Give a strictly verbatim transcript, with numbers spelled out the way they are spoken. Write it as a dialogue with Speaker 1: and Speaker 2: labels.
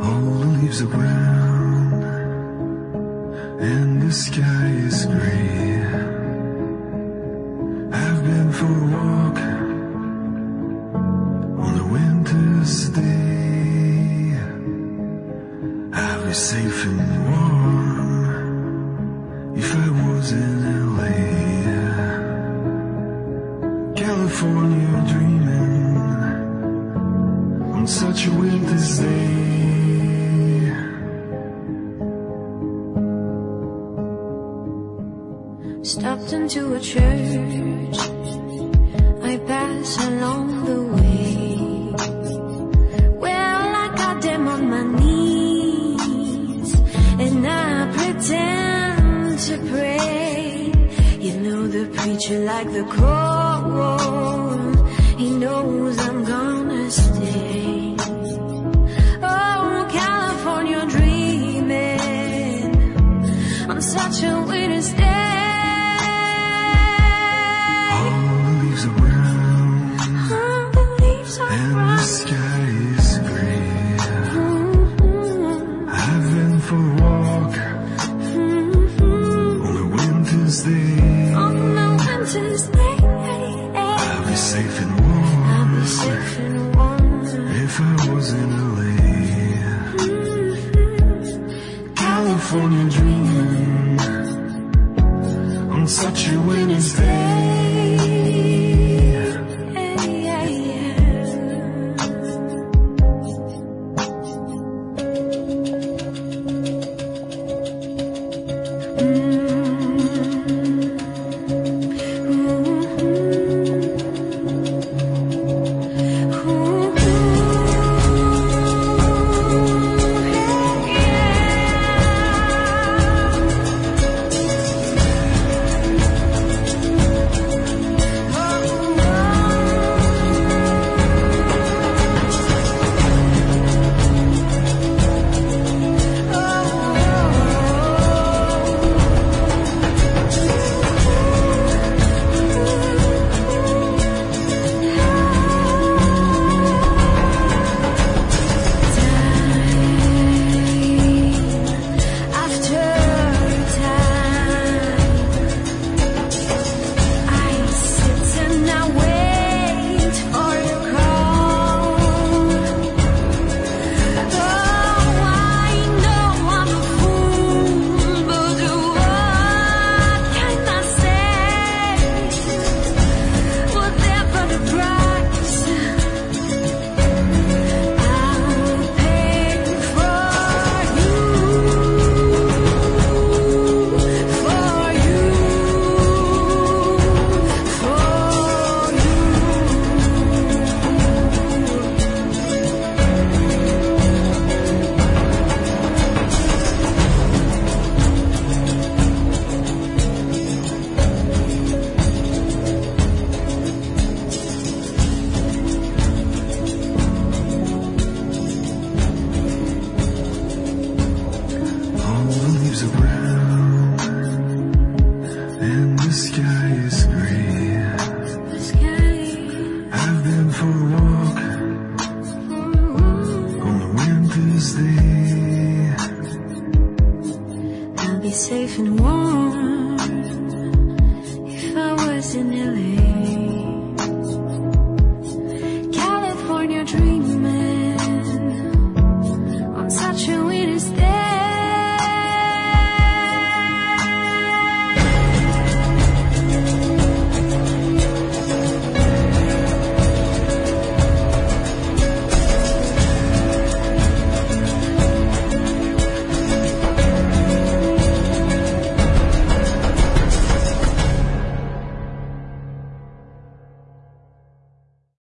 Speaker 1: All the leaves are brown and the sky is gray. I've been for a walk on a winter's day. I'd be safe and warm if I was in L A. California dreaming on such a winter's day.
Speaker 2: Stopped into a church, I pass along the way. Well, I got them on my knees, and I pretend to pray. You know the preacher like the cold, he knows I'm gonna stay. Oh, California dreaming on such a winter's day.
Speaker 1: California dreaming on such a winter's day.
Speaker 2: I'll be safe and warm if I was in L A.